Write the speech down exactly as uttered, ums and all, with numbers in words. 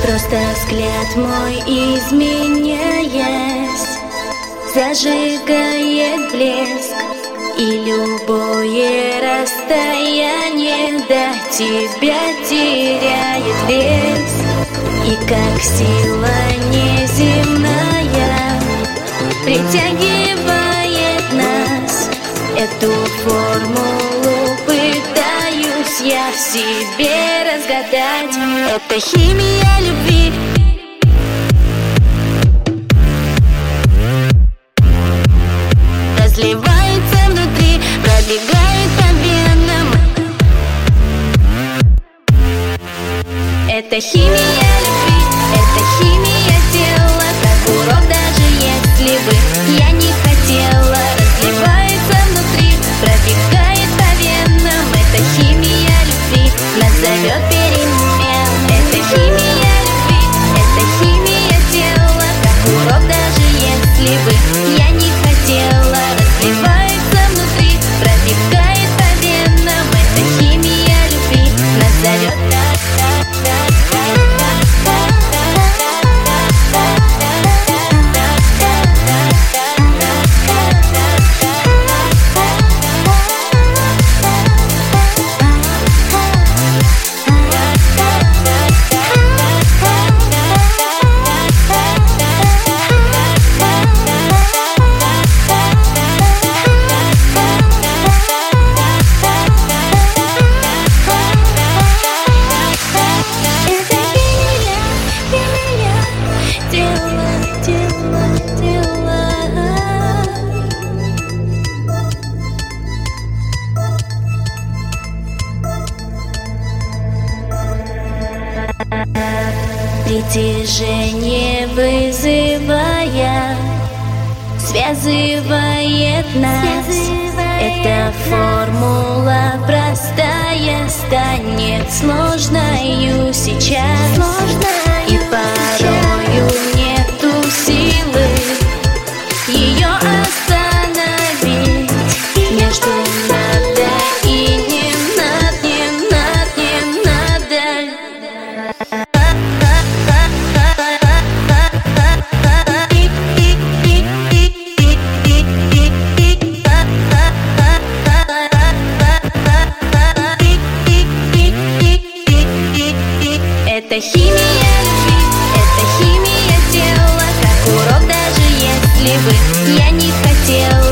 Просто взгляд мой, изменяясь, зажигает блеск, и любое расстояние до тебя теряет вес. И как сила неземная притягивает нас, эту формулу пытаюсь я в себе разгадать. Это химия любви. Разливается внутри, пробегает по венам. Это химия любви, это химия тела, как урок, даже если бы я не хотела. Разливается внутри, пробегает по венам. Это химия любви, нас зовет перемен. Это химия любви, это химия тела, как урок, даже если бы я не хотела. Разливается внутри, пробегает по венам. Это химия любви, нас зовет. Притяжение вызывая, связывает нас. Эта формула простая станет сложною сейчас. И порою нету силы ее остановить. Между надо и не надо, не надо, не надо. Это химия любви, это химия тела, как урок, даже если бы я не хотела.